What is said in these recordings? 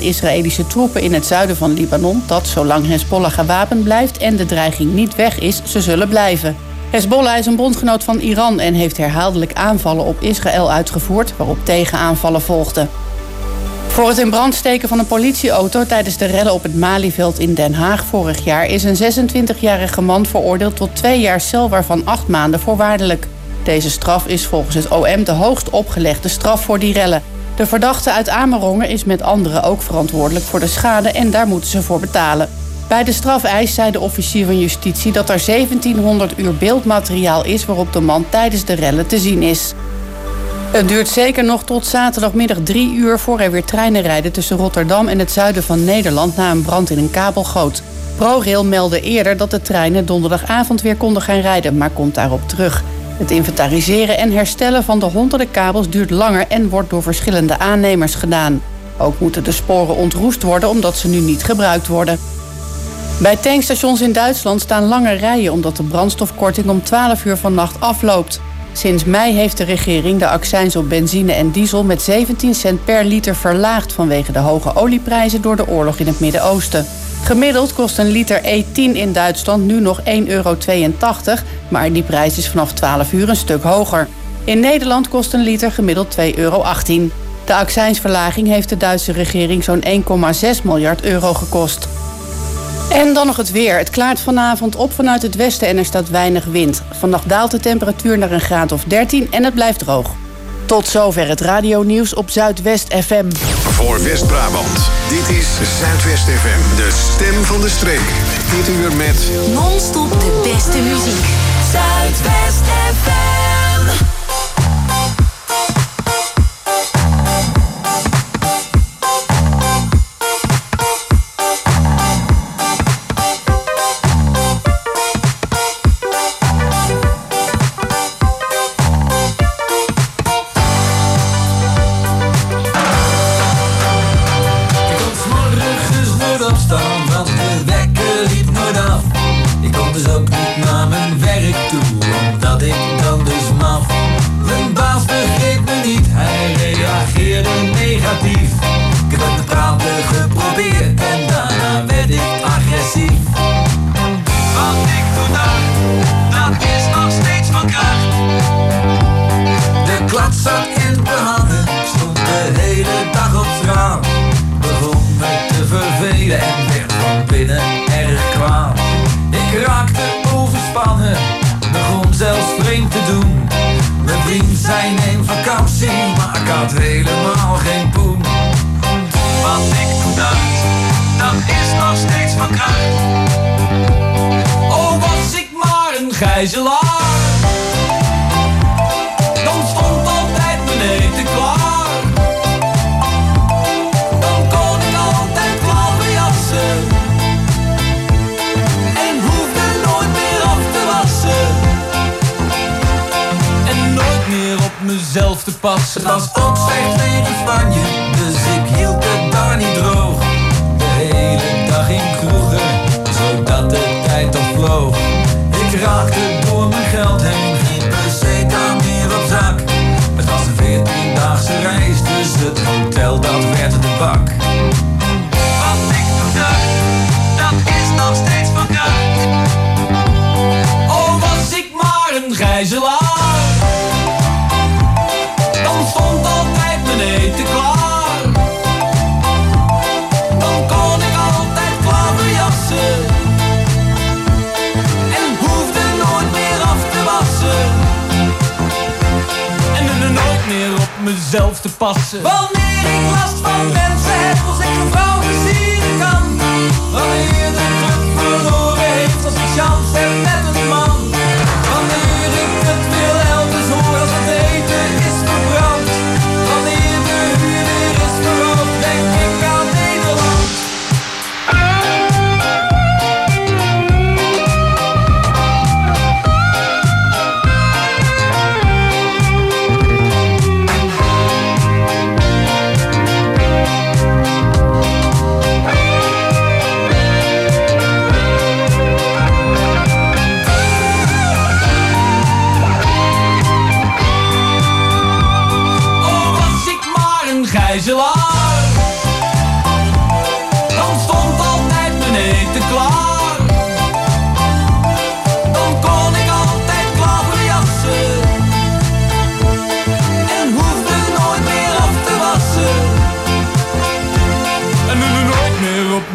Israëlische troepen in het zuiden van Libanon dat, zolang Hezbollah gewapend blijft en de dreiging niet weg is, ze zullen blijven. Hezbollah is een bondgenoot van Iran en heeft herhaaldelijk aanvallen op Israël uitgevoerd, waarop tegenaanvallen volgden. Voor het in brand steken van een politieauto tijdens de rellen op het Malieveld in Den Haag vorig jaar is een 26-jarige man veroordeeld tot 2 jaar cel, waarvan 8 maanden voorwaardelijk. Deze straf is volgens het OM de hoogst opgelegde straf voor die rellen. De verdachte uit Amerongen is met anderen ook verantwoordelijk voor de schade en daar moeten ze voor betalen. Bij de strafeis zei de officier van justitie dat er 1700 uur beeldmateriaal is waarop de man tijdens de rellen te zien is. Het duurt zeker nog tot zaterdagmiddag 3 uur voor er weer treinen rijden tussen Rotterdam en het zuiden van Nederland na een brand in een kabelgoot. ProRail meldde eerder dat de treinen donderdagavond weer konden gaan rijden, maar komt daarop terug. Het inventariseren en herstellen van de honderden kabels duurt langer en wordt door verschillende aannemers gedaan. Ook moeten de sporen ontroest worden omdat ze nu niet gebruikt worden. Bij tankstations in Duitsland staan lange rijen omdat de brandstofkorting om 12 uur vannacht afloopt. Sinds mei heeft de regering de accijns op benzine en diesel met 17 cent per liter verlaagd vanwege de hoge olieprijzen door de oorlog in het Midden-Oosten. Gemiddeld kost een liter E10 in Duitsland nu nog 1,82 euro, maar die prijs is vanaf 12 uur een stuk hoger. In Nederland kost een liter gemiddeld 2,18 euro. De accijnsverlaging heeft de Duitse regering zo'n 1,6 miljard euro gekost. En dan nog het weer. Het klaart vanavond op vanuit het westen en er staat weinig wind. Vannacht daalt de temperatuur naar een graad of 13 en het blijft droog. Tot zover het radionieuws op Zuidwest FM. Voor West-Brabant, dit is Zuidwest FM, de stem van de streek. Dit uur met non-stop de beste muziek. Zuidwest FM. Dan stond altijd mijn eten klaar. Dan kon ik altijd klaverjassen en hoefde nooit meer af te wassen en nooit meer op mezelf te passen. Het was ook slecht weer in Spanje, dus ik hield het daar niet droog. De hele dag in kroegen, zodat de tijd al vloog. Ik raakte door mijn geld heen, geen peseta meer op zak. Het was een 14-daagse reis, dus het hotel dat werd de bak. Wat ik toen dacht, dat is nog steeds van kracht. Oh, was ik maar een gijzelaar, dan stond altijd mijn eten klaar. Dan kon ik altijd klaverjassen en hoefde nooit meer af te wassen en er nooit meer op mezelf te passen. Wanneer ik last van mensen heb, als ik een vrouw versieren kan. Wanneer de club verloren heeft, als ik chance heb met een man. Wanneer ik het wil elders hoor, als het eten is verbrand. Wanneer de huur weer is verhoogd, denk ik aan Nederland.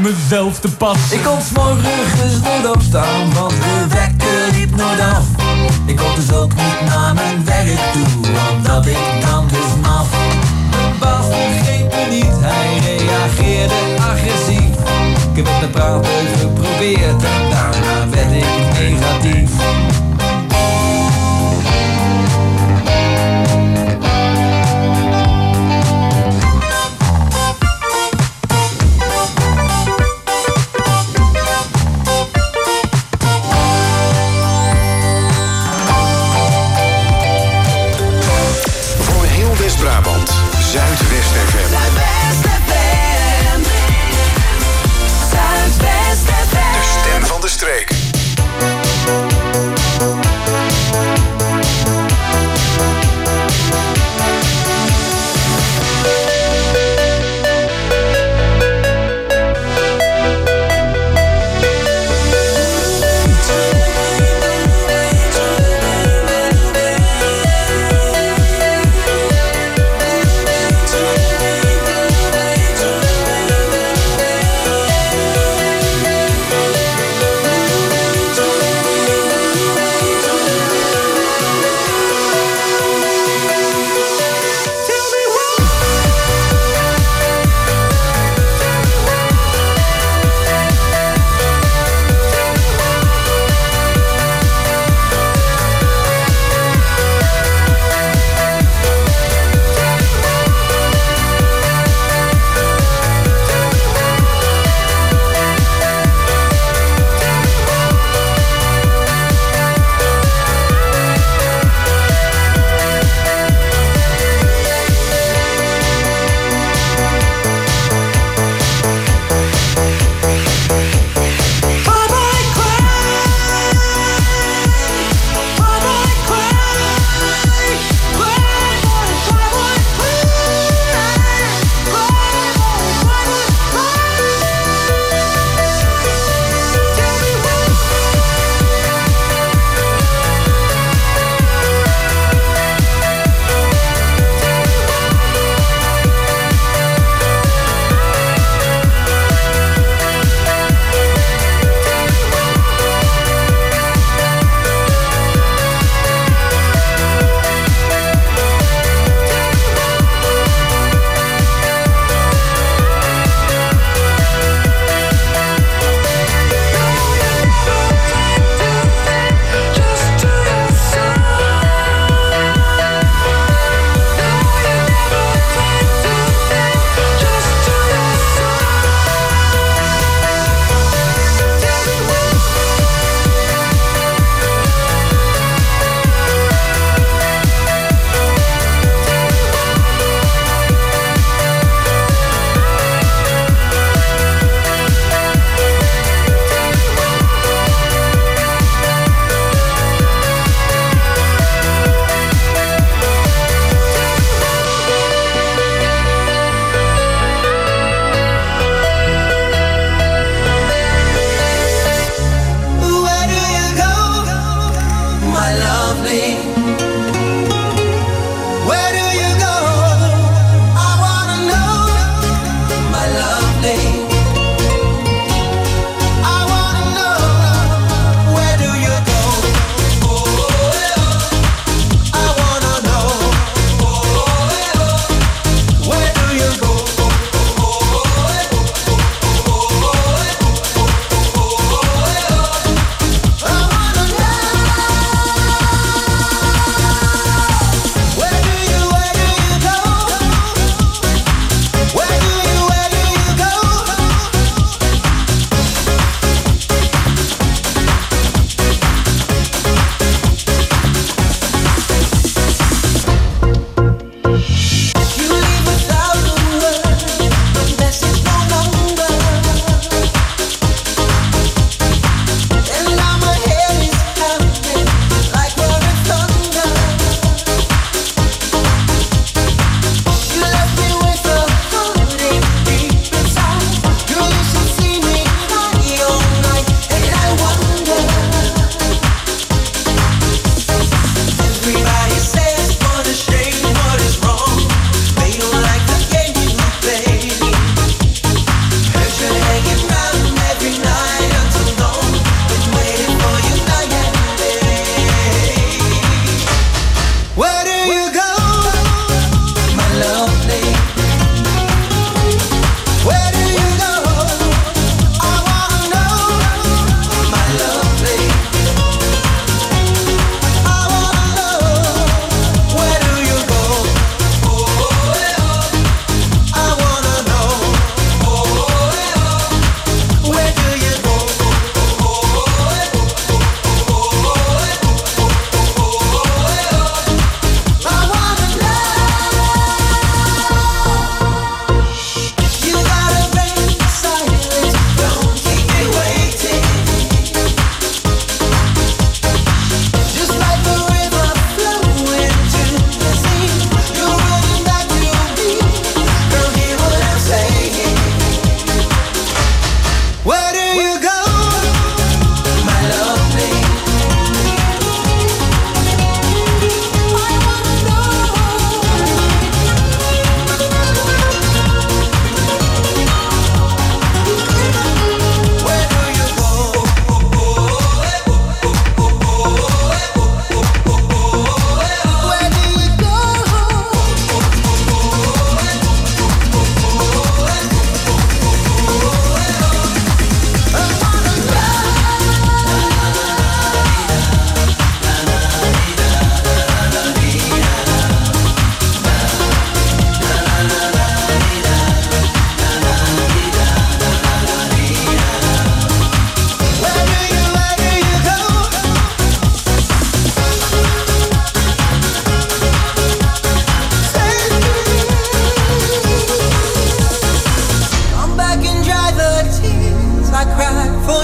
mezelf te pas. Ik kon 's morgens nooit opstaan, want de wekker liep nooit af. Ik kon dus ook niet naar mijn werk toe, omdat ik dan dus maf. Mijn baas begreep me niet, hij reageerde agressief. Ik heb het met praten geprobeerd en daarna werd ik negatief. Brabant, Zuidwest FM. Zuidwest FM. Zuidwest.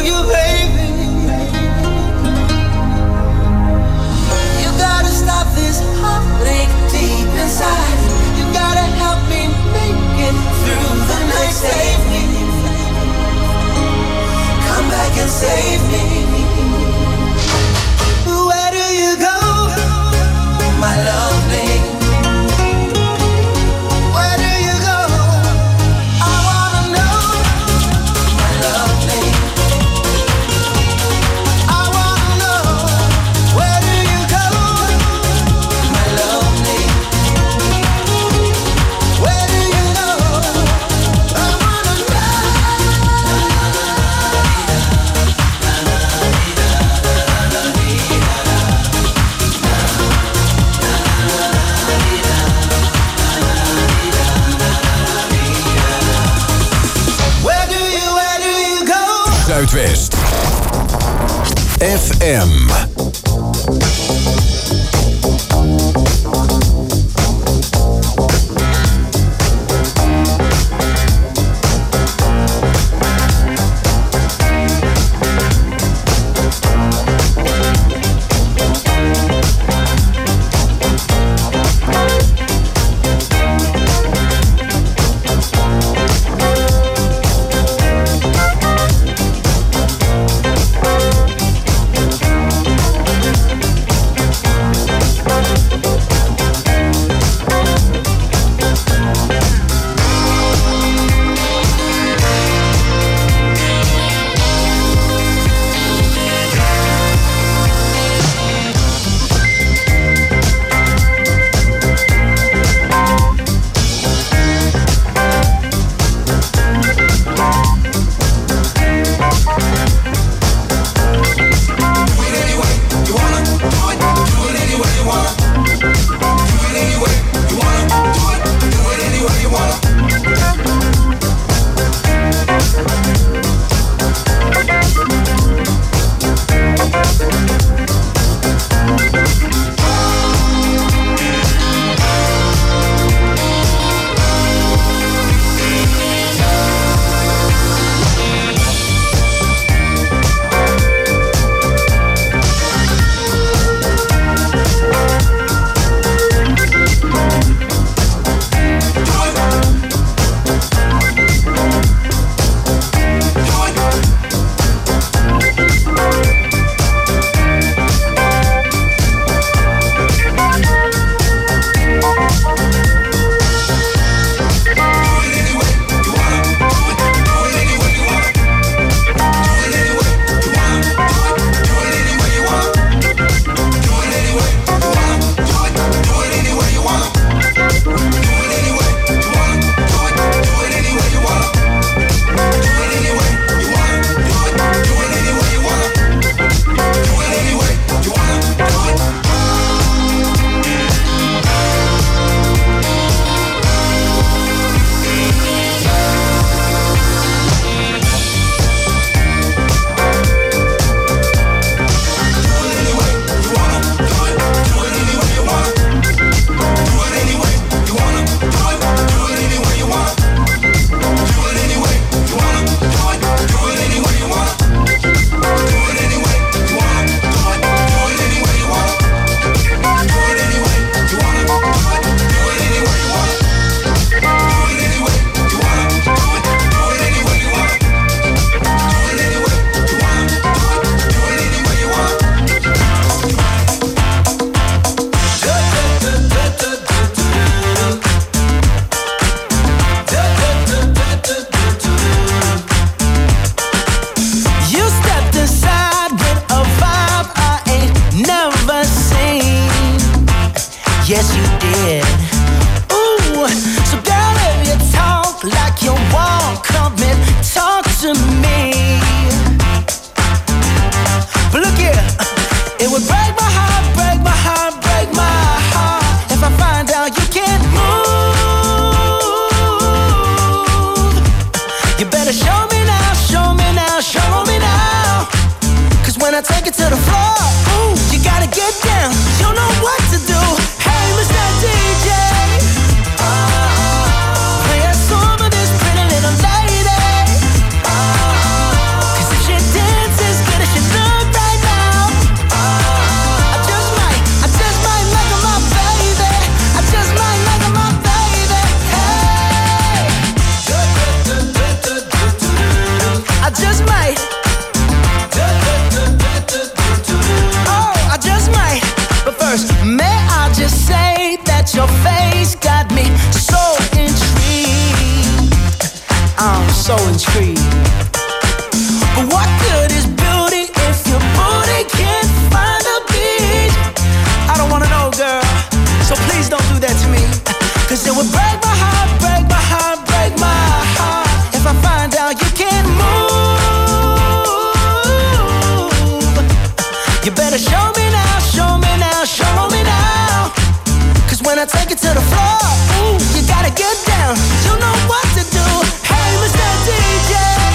you, baby. You gotta stop this heartache deep inside. You gotta help me make it through the night. Save me. Come back and save me. Where do you go, my lovely? Where do you go? I wanna know, my lovely. I wanna know, where do you go, my lovely? Where do you go? I wanna know. Where do you go? Zuidwest FM. Play a song of this pretty little lady. 'Cause if she did free. But what good is beauty if your booty can't find a beat? I don't wanna know, girl, so please don't do that to me. Cause it would break my heart, break my heart, break my heart if I find out you can't move. You better show me now, show me now, show me now. Cause when I take it to the floor, ooh, you gotta get down. You know what to do. Hey, Mr. DJ,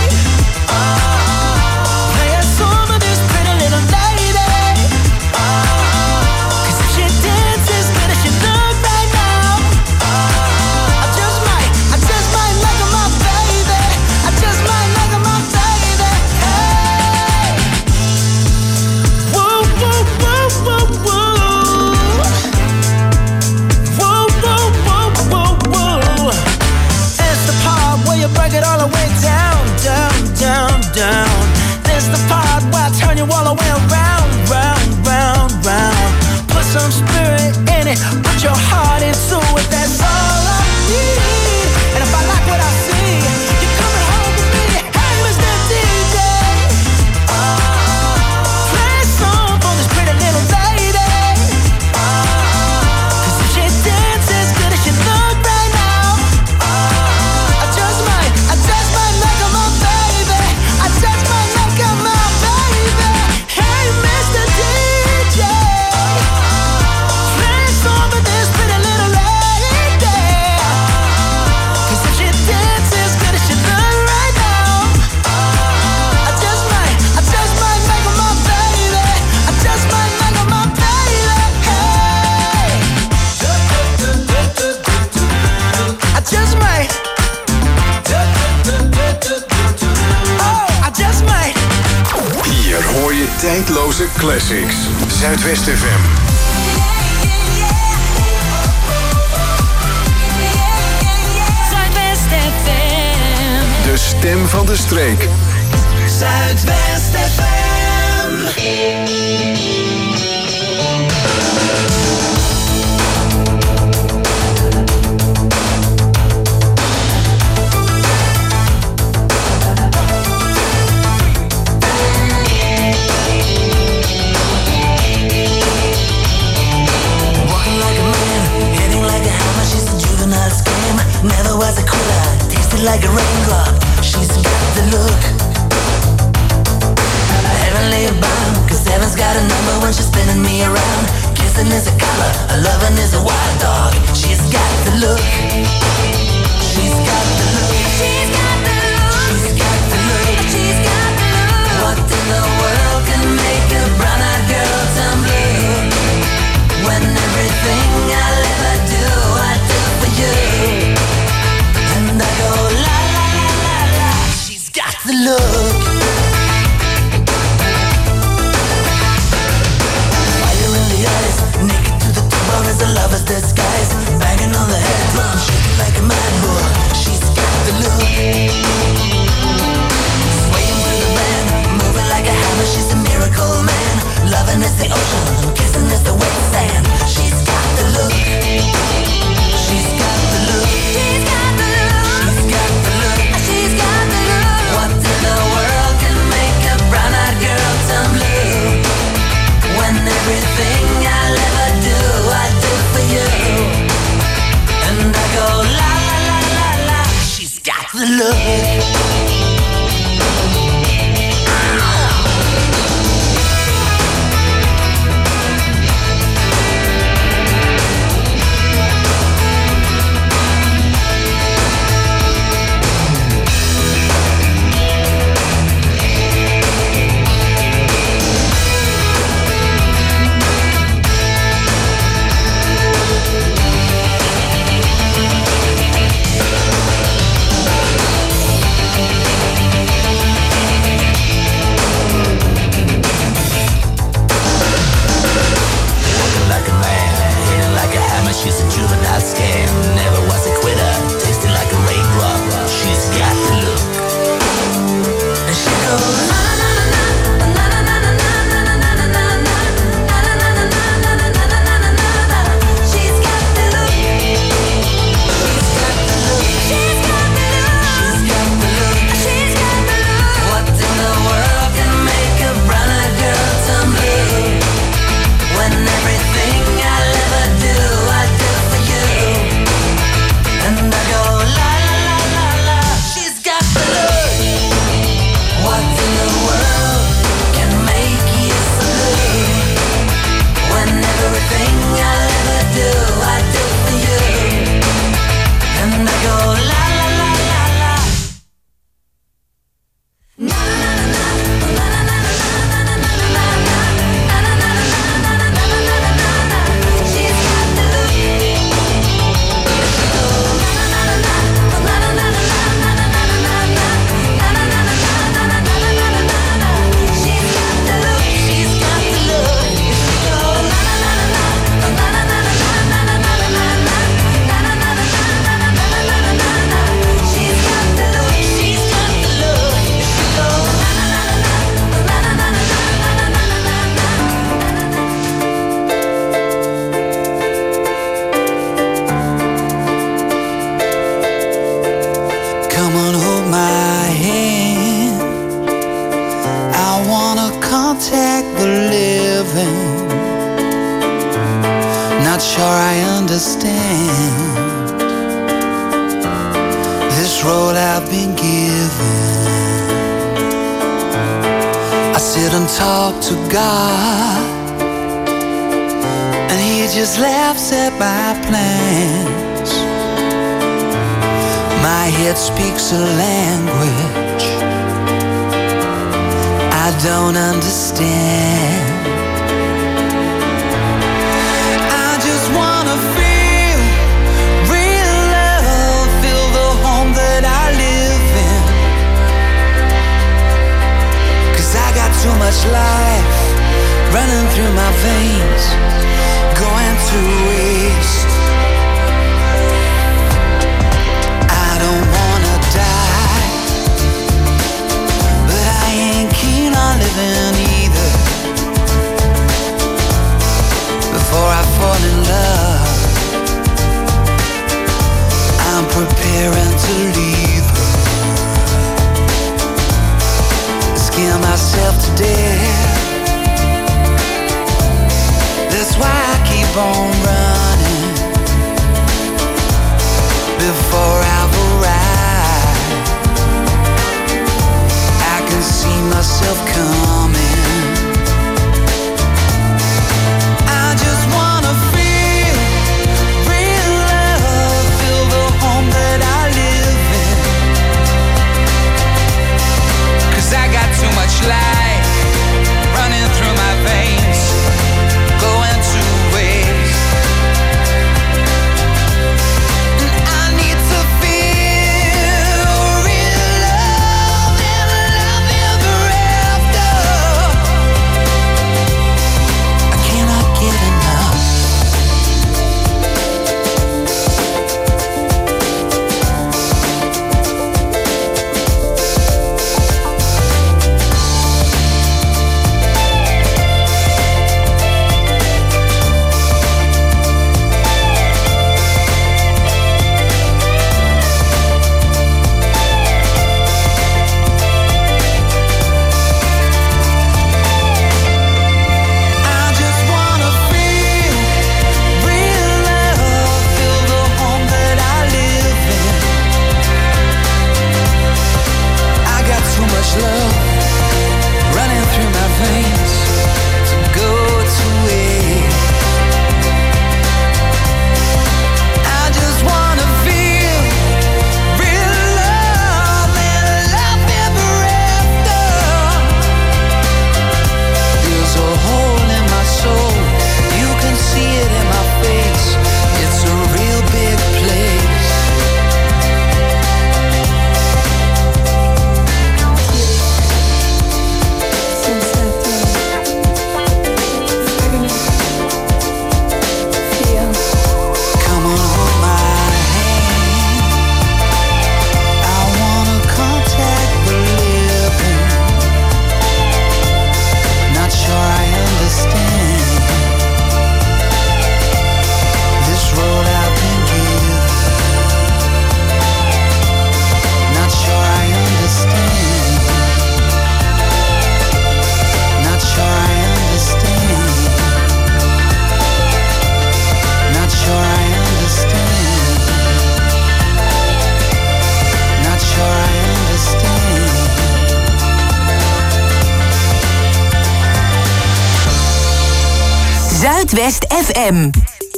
play a song for this pretty little lady. Cause if she dances as good as she look right now, I just might make her my baby. I just might make her my baby. Hey, woo, woo, woo, woo, woo. Woo, woo, woo, woo, woo. It's the part where you break it all the way down, down, down, down. This the part where I turn you all the way around, round, round, round. Put some spirit in it, put your heart into it. That's all I need. And if I like what I see, you're coming home with me. Hey, Mr. DJ, play a song for this pretty little lady. Cause if she dances as good as she look right now, I just might make her my baby. I just might make her my baby. Hey, Mr. DJ, play a song for this pretty little lady. Cause if she dances as good as she look right now, I just might make her my baby. I just might make her my baby. Hey, I just might. Oh, I just might. Hier hoor je tijdloze classics. Zuidwest FM. Zuidwest FM. De stem van de streek. Zuidwest FM. Walking like a man, hitting like a hammer. She's a juvenile scam. Never was a quitter, tasted like a raindrop. She's got the look. Heavenly bound, cause heaven's got a number when she's spinning me around. Kissing is a color, a loving is a wild dog. She's got the look. She's got the look. She's got the look. She's got the look. She's got the look. What in the world can make a brown-eyed girl turn blue? When everything I'll ever do, I do for you. And I go la la la la la. She's got the look. Fire in the eyes, naked to the top as a lover's disguise. Banging on the head drum, shaking like a mad bull. She's got the look. Swaying through the band, moving like a hammer. She's a miracle man. Loving is the ocean, kissing is the wet sand. She's got the look. She's got the look. She's got the look. She's got the look. She's got the look. What in the world sure I understand this role I've been given. I sit and talk to God, and He just laughs at my plans. My head speaks a language I don't understand. I just wanna feel real love, feel the home that I live in. 'Cause I got too much life running through my veins, going to waste. I don't wanna die, but I ain't keen on living either. Before I fall in love, I'm preparing to leave her. Scare myself to death. That's why I keep on running before I've arrived. I can see myself coming. I just wanna feel real love, feel the home that I live in. 'Cause I got too much life running through my veins, going to waste. And I need to feel real love and love ever after. I cannot get enough. I just wanna feel real love, feel the home that I live in. I got too much love running through my veins to go to waste. I just wanna feel real love and love ever after. There's a hole in my soul, you can see it in my face. It's a real big place. Come on, hold my hand. I wanna contact the living. Not sure I understand this road I've been given. Not sure I understand. Not sure I understand. Not sure I understand. Not sure I understand. Zuidwest FM.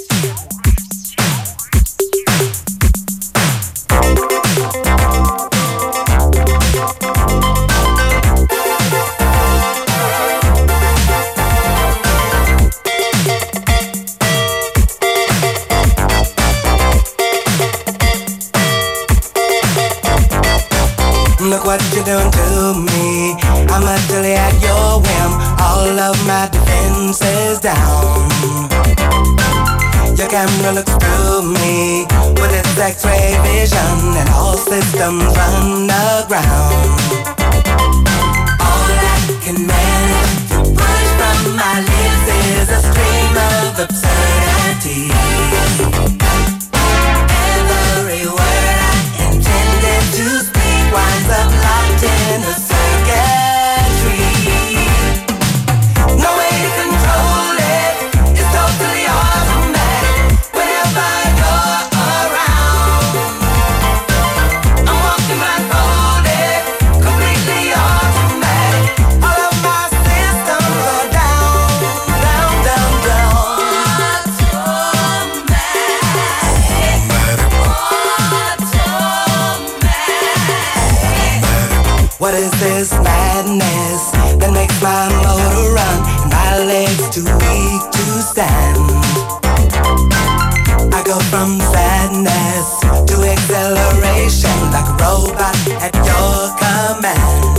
Look what you're doing to me. I'm utterly at your whim. All of my defenses down. Your camera looks through me with its X-ray vision, and all systems run aground. All I can manage to push from my lips is a stream of absurdity. Every word I intended to speak winds up locked in a circuitry. No way to control it, it's totally automatic. What is this madness that makes my motor run and my legs too weak to stand? I go from sadness to acceleration like a robot at your command.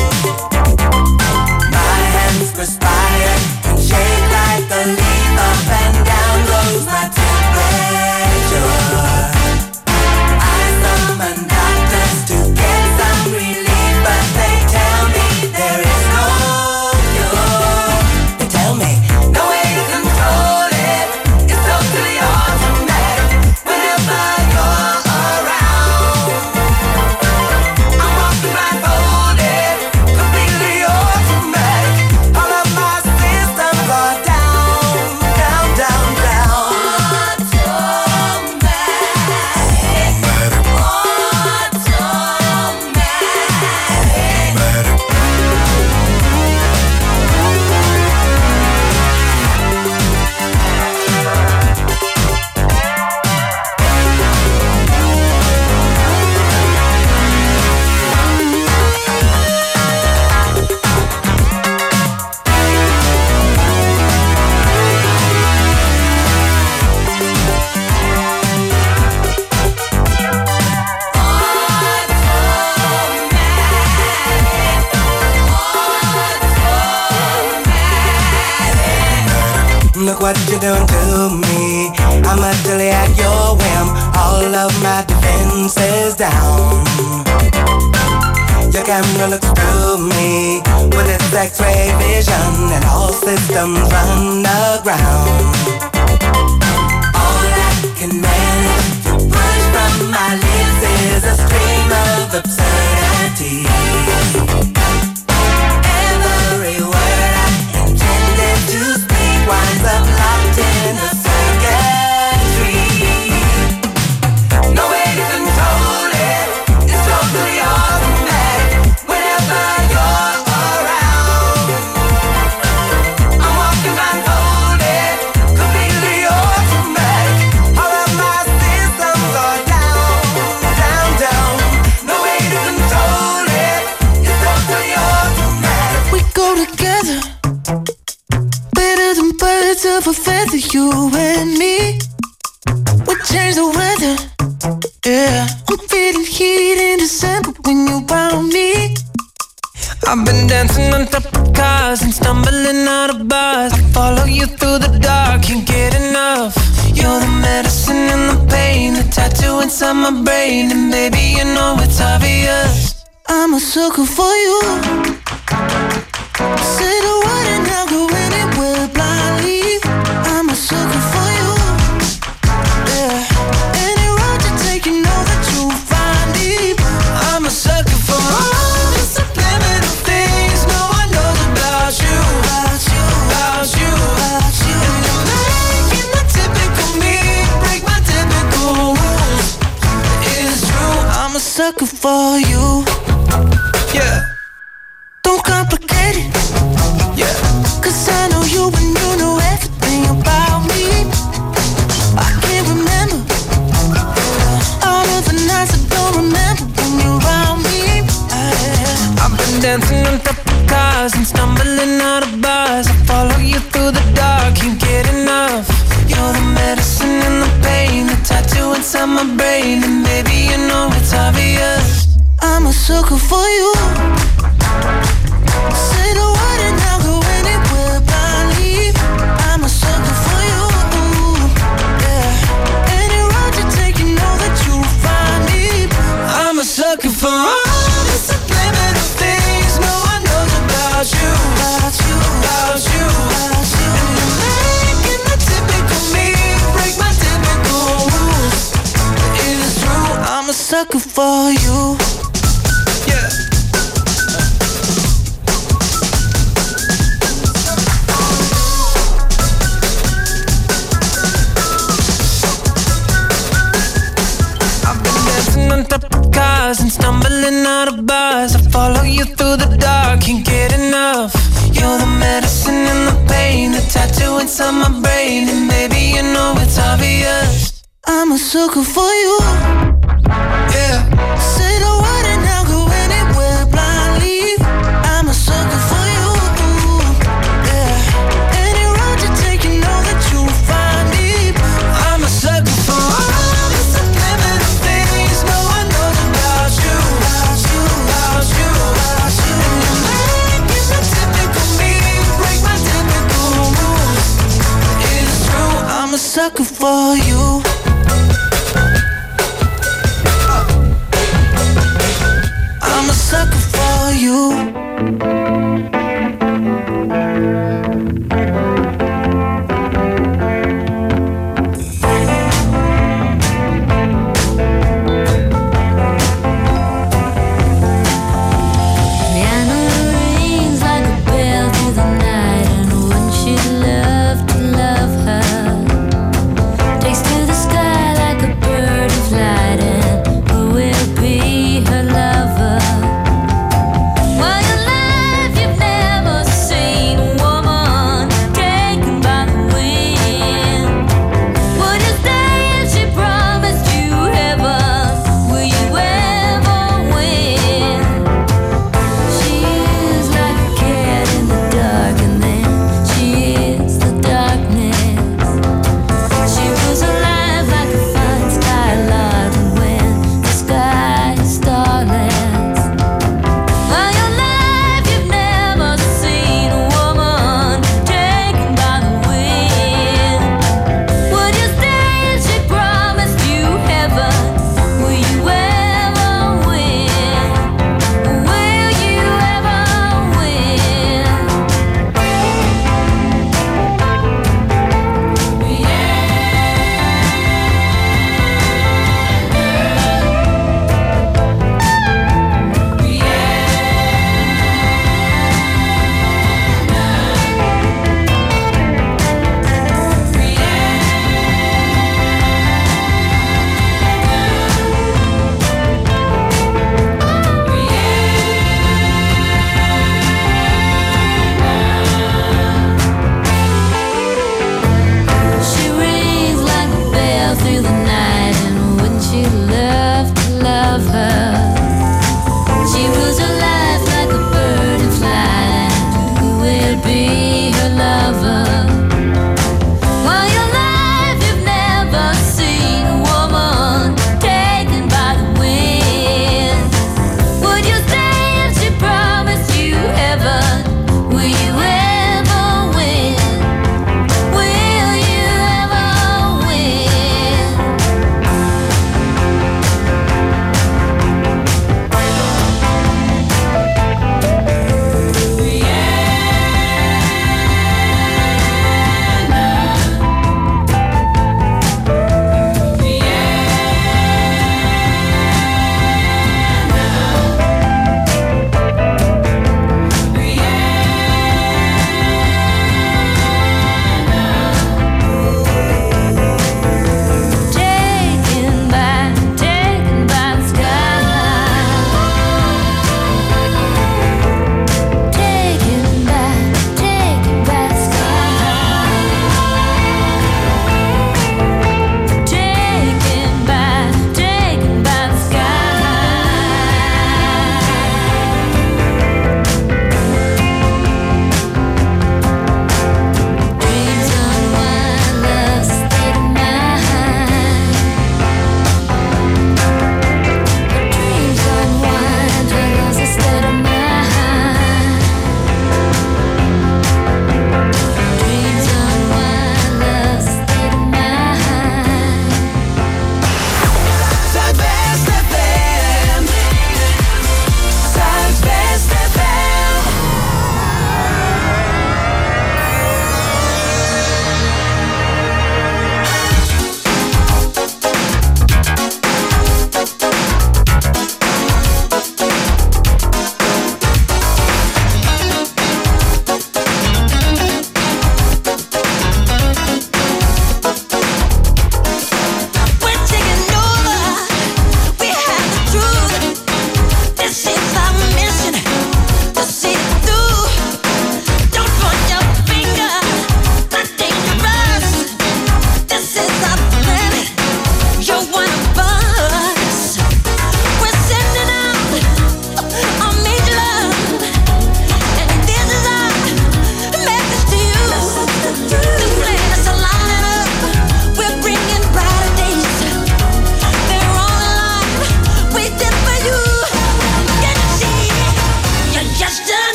My hands perspire and shake like a leaf. Up and down goes my temperature. I summon doctors to get some relief, but they tell me there is no cure. They tell me no way to control it. It's totally automatic whenever you're around. I'm walking blindfolded, completely automatic. All of my systems are down, down, down, down. Look what you're doing to me. I'm utterly at your whim. All of my defenses down. Your camera looks through me with its X-ray vision, and all systems run aground. All I can manage to push from my lips is a stream of absurdity. Every word I intended to speak winds up locked in the circuitry. No way to control it. It's totally automatic whenever you're around. I'm walking blindfolded, completely automatic. All of my systems are down, down, down. No way to control it. It's totally automatic. We go together, better than birds of a feather, you and me. We change the weather, yeah. I'm feeling heat in December when you found me. I've been dancing on top of cars and stumbling out of bars. I follow you through the dark, can't get enough. You're the medicine and the pain, the tattoo inside my brain. And baby, you know it's obvious. I'm a sucker for you. Say the word and I'll go anywhere blindly. I'm a sucker for you. Yeah. Any road you take, you know that you'll find me. I'm a sucker for all the subliminal things no one knows about you, About you, about you. about you. And you're making the typical me break my typical rules. It's true, I'm a sucker for you. yeah, Don't complicate it, yeah. cause I know you and you know everything about me. I can't remember all of the nights I don't remember when you're around me. I've been dancing on top of cars and stumbling out of bars. I follow you through the dark, can't get enough. You're the medicine and the pain, the tattoo inside my brain. And baby, you know it's obvious. I'm a sucker for you. Say the word and I'll go anywhere blindly. I'm a sucker for you. Yeah. Any road you take, you know that you'll find me. I'm a sucker for all the subliminal things no one knows about you, About you, about you. about you. And you're making the typical me break my typical rules. It's true, I'm a sucker for you. yeah. I've been dancing on top of cars and stumbling out of bars. I follow you through the dark, can't get enough. You're the medicine and the pain, the tattoo inside my brain. And baby, you know it's obvious. I'm a sucker for you. Yeah, Say the word and I'll go anywhere blindly. sucker for you. I'm a sucker for you.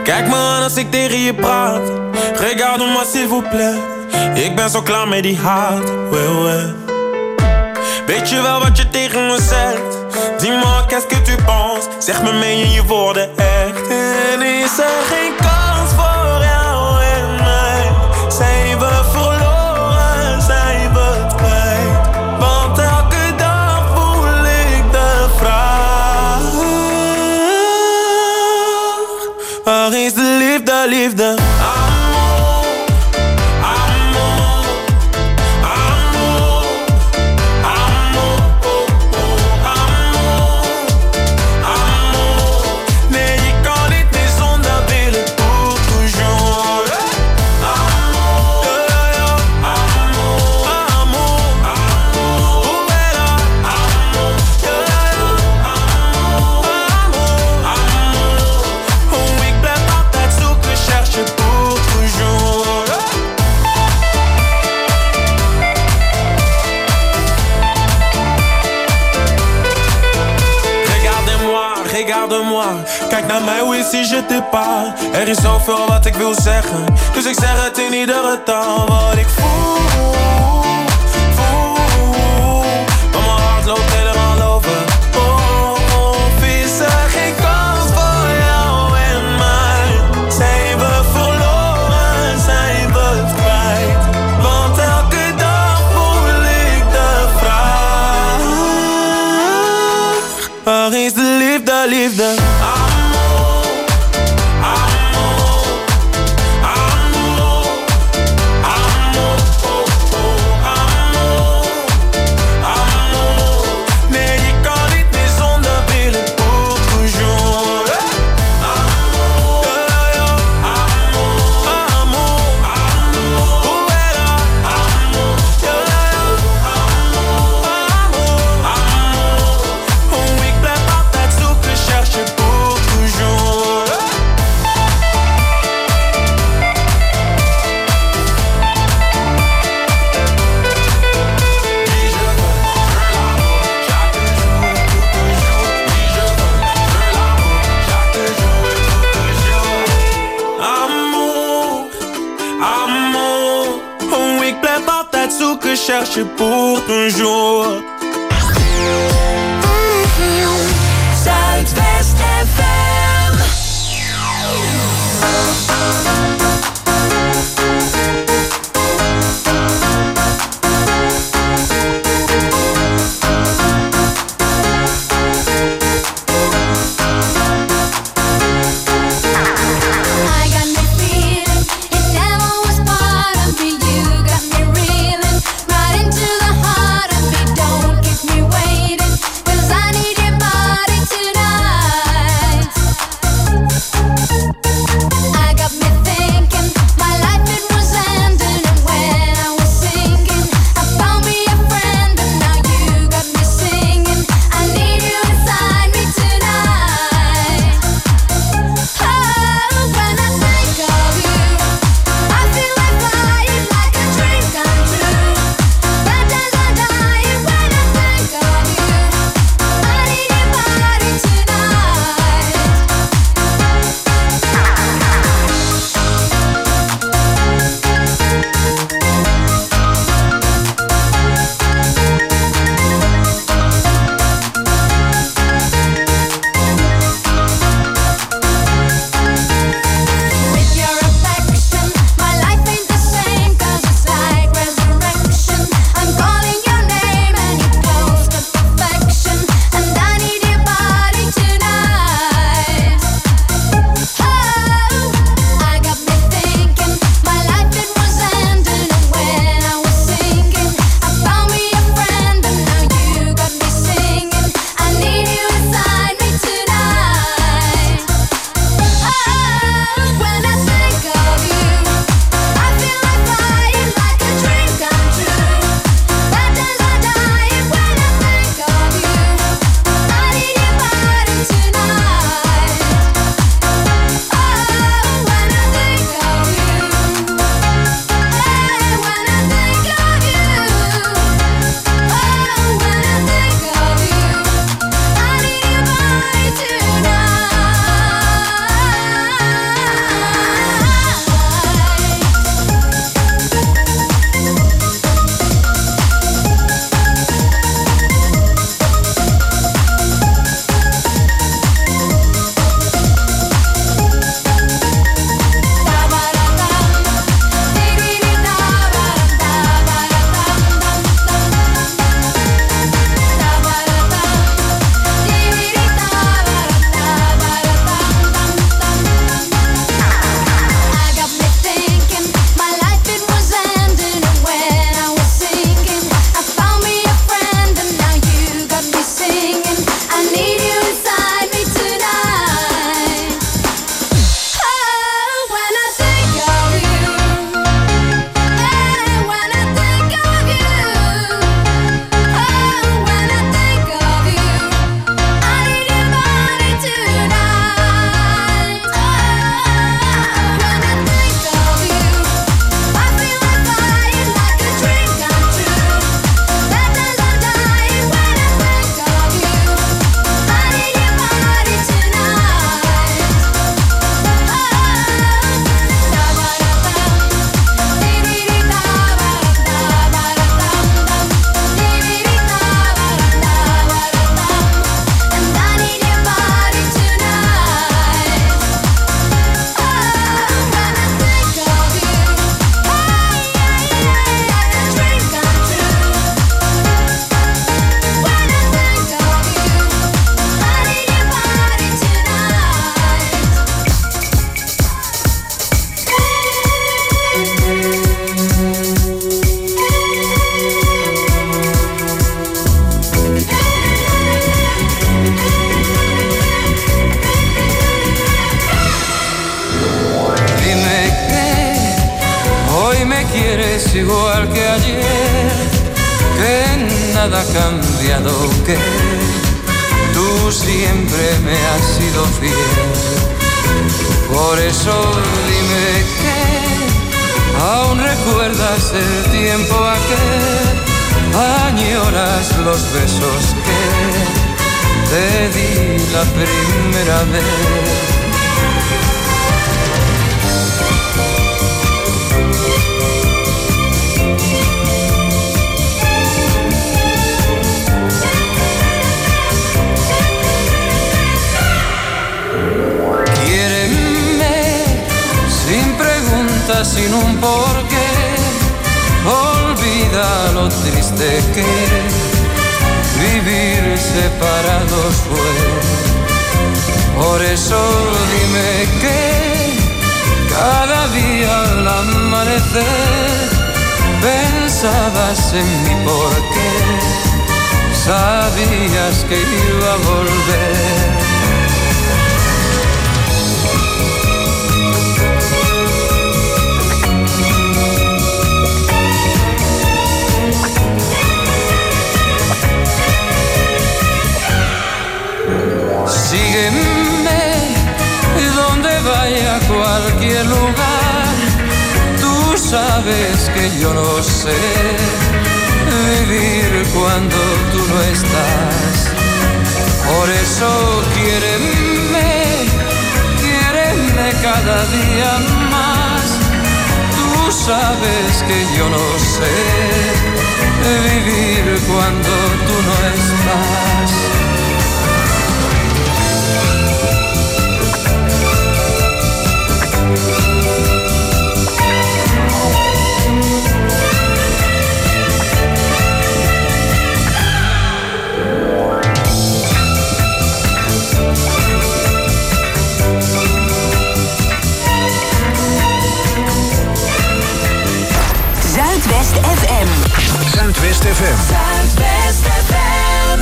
Kijk me aan als ik tegen je praat. Regarde-moi s'il vous plaît. Ik ben zo klaar met die haat. Ouais, ouais. Weet je wel wat je tegen me zegt? Dis-moi qu'est-ce que tu penses? Zeg me meen je woorden echt? En is er geen kans voor jou en mij? Zijn we verloren, zijn we het kwijt? Want elke dag voel ik de vraag: waar is de liefde, liefde? Kijk naar mij, hoe is si je t'ai pas? Er is zoveel wat ik wil zeggen, dus ik zeg het in iedere taal. Wat ik voel, maar mijn hart loopt helemaal over. Of is er geen kans voor jou en mij? Zijn we verloren, zijn we het kwijt? Want elke dag voel ik de vraag: waar is de liefde, liefde? Cherche pour toujours. Zuidwest FM. I got me thinking. igual que ayer, que nada ha cambiado, que tú siempre me has sido fiel. Por eso dime que aún recuerdas el tiempo aquel, añoras los besos que te di la primera vez. Sin un porqué, olvida lo triste que vivir separados fue. Por eso dime que cada día al amanecer pensabas en mí porque sabías que iba a volver. Sígueme donde vaya a cualquier lugar. Tú sabes que yo no sé vivir cuando tú no estás. Por eso quiéreme cada día más. Tú sabes que yo no sé vivir cuando tú no estás. Zuidwest FM. Zuidwest FM. Zuidwest FM.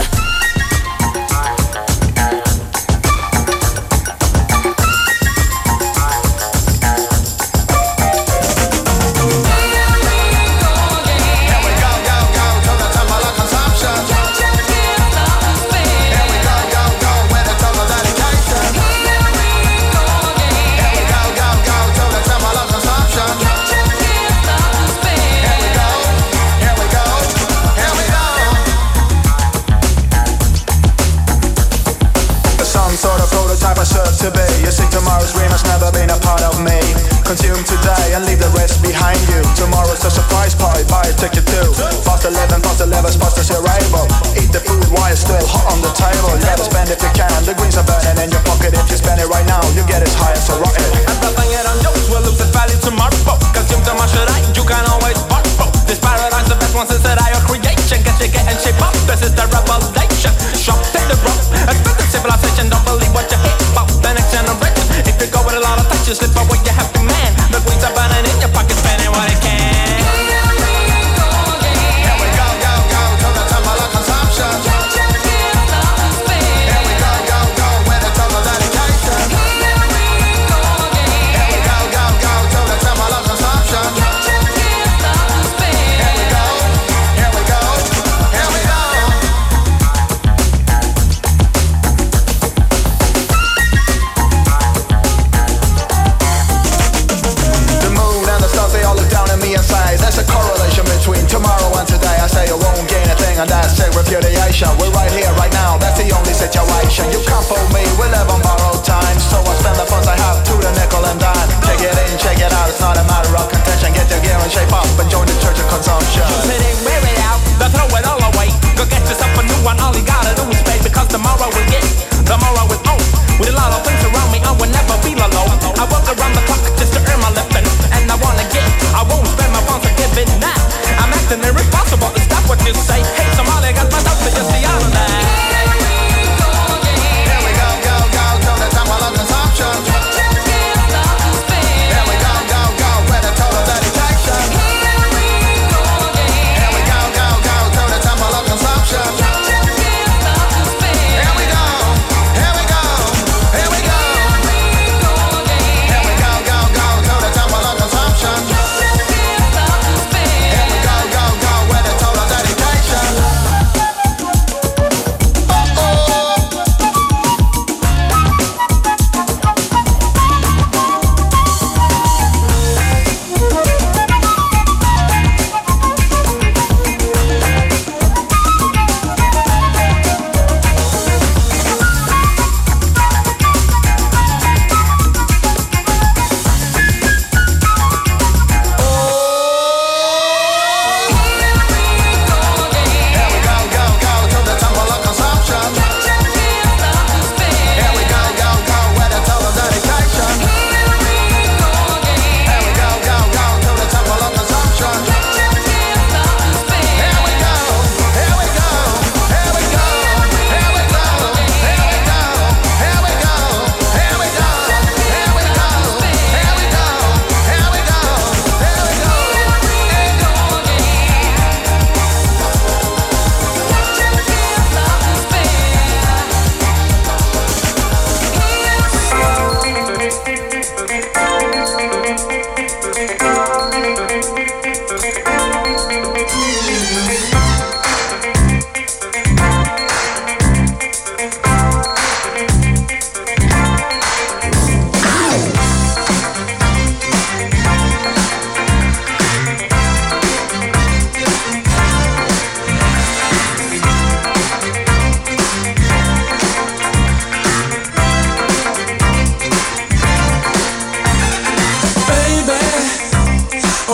To be. You see tomorrow's dream has never been a part of me. Consume today and leave the rest behind you. Tomorrow's a surprise party, buy a ticket too. Fast 11, fast 11, fast as you're able. Eat the food while it's still hot on the table. You gotta spend if you can. The greens are burning in your pocket. If you spend it right now, you get as high as a rocket. Everything it on jokes will lose its value tomorrow. Consume too much today, you can always borrow. This paradise, the best one since that I creation. Get you getting shape up, this is the revelation. Shop, take the rope, expensive civilization. Don't believe what you hear about the next generation. If you go with a lot of touch, you slip away, you happy man. The greens are burning in your pocket, spending what it can. Here we go, go, go, to the temple of consumption. Here we go, go, go, with a total dedication. Here we go, go, go, to the temple of consumption. Here we go, here we go, here we go. The moon and the stars, they all look down at me and say there's a correlation between tomorrow and today. I say you won't gain a thing and that's a repudiation. We're right here, right now, that's the only situation. You can't fool me, we live on borrowed time. So I spend the funds I have to the nickel and dime. Check it in, check it out, it's not a matter of contention. Get your gear and shape up and join the church of consumption. Use it and wear it out, then throw it all away. Go get yourself a new one, all you gotta do is pay. Because tomorrow we get, tomorrow is on. With a lot of things around me, I will never feel alone. I work around the clock just to earn my living. And I wanna get, I won't spend my funds to give it now. I'm acting irresponsible, to stop what you say. Hey, somebody got my dope, so you see all of that.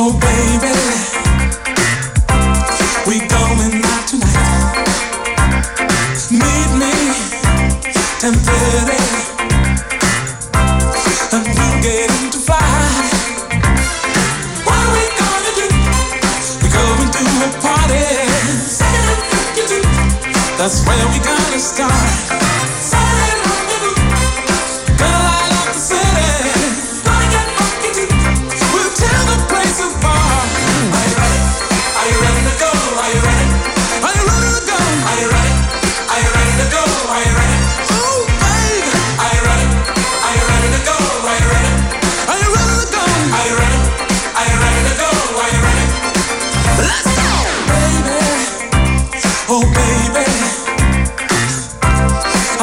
Oh baby, we going out tonight. Meet me 10:30, and we'll get into flight. What are we gonna do? We're going to a party. That's where we gonna start.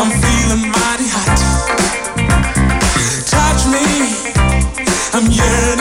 I'm yearning.